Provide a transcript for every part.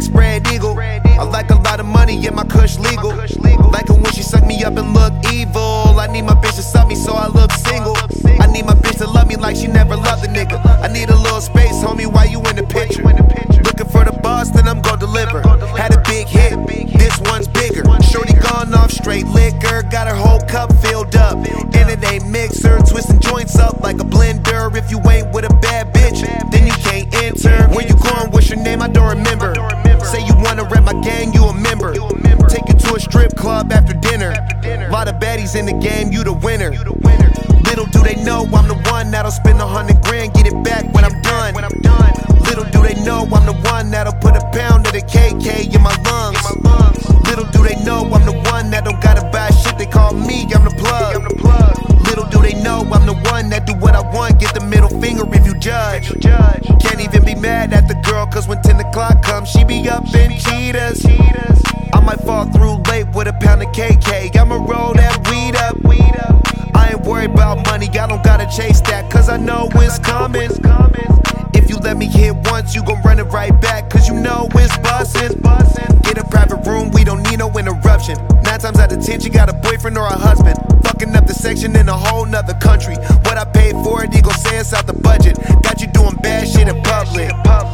spread eagle. I like a lot of money, yeah, my kush legal. Like it when she suck me up and look evil. I need my bitch to suck me so I look single. I need my bitch to love me like she never loved a nigga. I need a little space, homie, while you in the picture. Looking for the boss, then I'm gon' deliver. Had a big hit, this one's bigger. Shorty gone off straight liquor, got her whole cup filled up. And it ain't mixer, twisting joints up like a blender. If you ain't with a bad bitch, then you can't enter. Where you going, what's your name, I don't remember. Say you wanna rep my gang, you a member. Take you to a strip club after dinner. Lot of baddies in the game, you the winner. Little do they know I'm the one that'll spend 100 grand, get it back when I'm done. Little do they know I'm the one that'll put a pound of the KK in my lungs. Little do they know I'm the one that don't gotta buy shit, they call me, I'm the plug. Little do they know I'm the one that do what I want, get the middle finger if you judge. Can't even be mad at the girl, cause when 10 o'clock comes, she be up in cheetahs. I might fall through late with a pound of KK, I'ma roll that weed up. I ain't worried about money, I don't gotta chase that, cause I know it's coming. If you let me hit once, you gon' run it right back, cause you know it's bussin'. Get a private room, we don't need no interruption. 9 times out of 10, you got a boyfriend or a husband. Fucking up the section in a whole nother country. What I paid for it, he gon' say it's out the budget. Got you doing bad shit in public.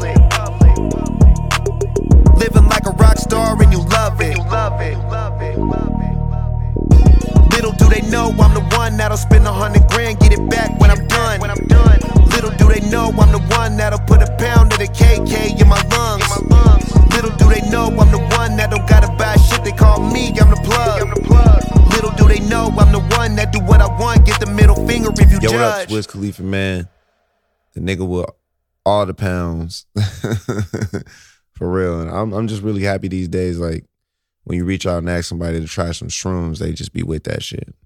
Living like a rock star and you love it. Little do they know I'm the one that'll spend 100 grand, get it back when I'm done. Little do they know I'm the one that'll put a pound of the KK in my lungs. Little do they know I'm the one that don't gotta buy shit, they call me, I'm the plug. Little do they know I'm the one that do what I want, get the middle finger if you judge. Yo, what up, Wiz Khalifa, man? The nigga with all the pounds. For real. And I'm just really happy these days, like, when you reach out and ask somebody to try some shrooms, they just be with that shit.